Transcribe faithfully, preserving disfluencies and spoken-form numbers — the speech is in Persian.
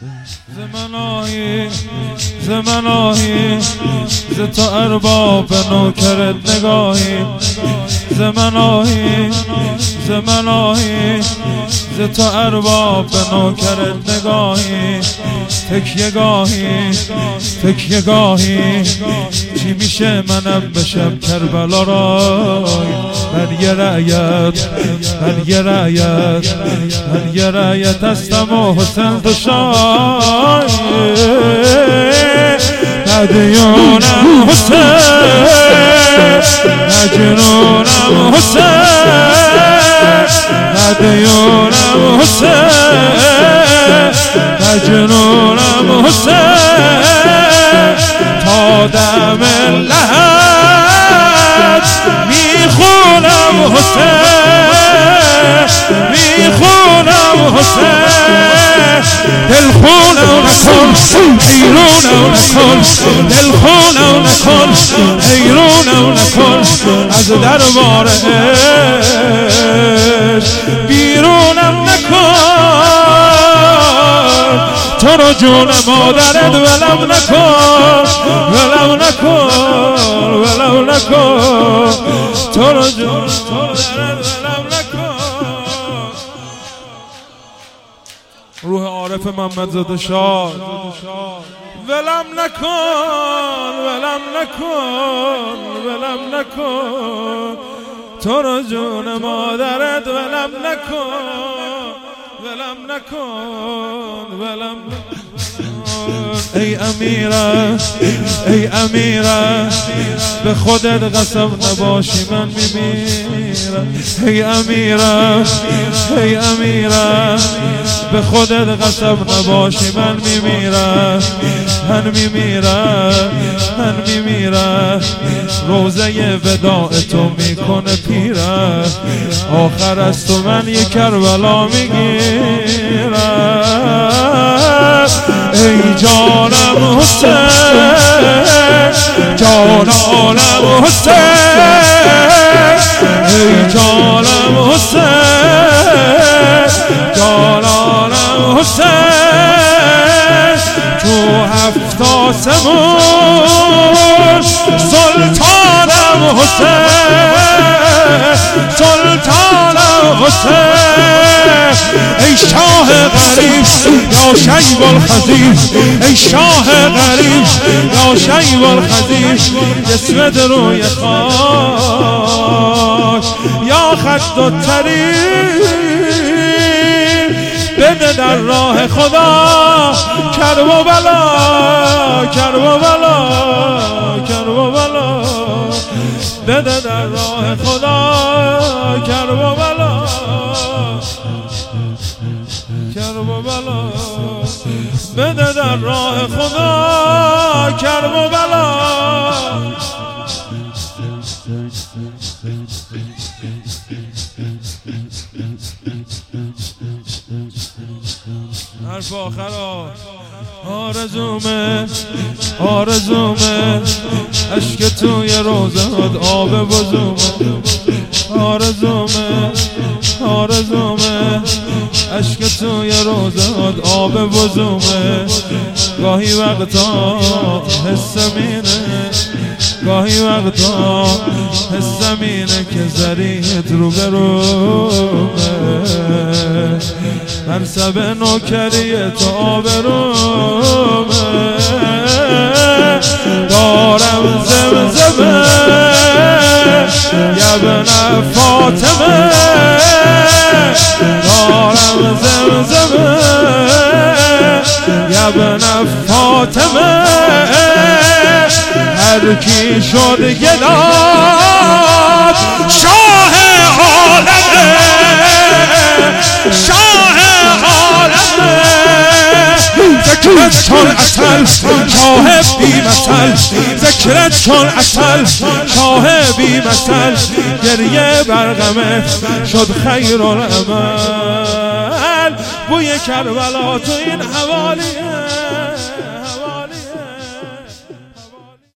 زمنایی زمنایی ز تو ارباب نوکرت نگاهی زمنایی زمنایی ز تو ارباب نوکرت نگاهی تکیه گاهی تکیه گاهی چی میشه منم بشم کربلا رای من یه رعیت من یه رعیت من یه رعیت هستم و حسین دوشای مدیونم حسین مجنونم حسین مدیونم حسین مجنونم حسین تا دم لحد میخونم حسین میخونم حسین دلخونم نکن حیرونم نکن دلخونم نکن حیرونم نکن از دربار عشق بیرونم نکن تو رو جون مادرت ولم نکن ولم نکن ولم نکن تو رو جون مادرت ولم نکن. روح عارف محمدزاده شاه ولم نکن ولم نکن ولم نکن تو رو جون مادرت ولم نکن ولم نکن ولم نکن. ای امیره ای امیره به خودت قسم نباشی من میمیرم ای امیره ای امیره به خودت قسم نباشی من میمیرم من میمیرم من میمیرم روزه وداع تو میکنه پیره آخر از تو من یک کربلا میگیرم ای جانم حسین جانم حسین ای جانم حسین جانم حسین تو هفت آسمون سلطانم حسین سلطانم حسین ای شاه غریب یا شیب الخزیر ای شاه غریب یا شیب الخزیر جسمت روی خاک یا خد و طریق بده در راه خدا کرب و بلا کرب و بلا کرب و بلا بده در راه خدا کرب و بلا کرب و بلا بده در راه خدا کرب و بلا. حرف آخر آرزومه آرزومه عشق توی روزهات آب وضومه آرزومه آرزومه عشق توی روزهات آب وضومه گاهی وقتا حس مینه گاهی وقتا حس مینه که زریت رو برومه منصب نوکری تو آبرومه دارم زمزمه یبن فاطمه دارم زمزمه یبن فاطمه هر کی شد گداد شاه عالمه شاه عالمه ذکرت کن اصل شاه بی مثل ذکرت کن اصل شاه بی مثل گریه برغمه شد خیر العمل بوی کربلا تو این حوالیه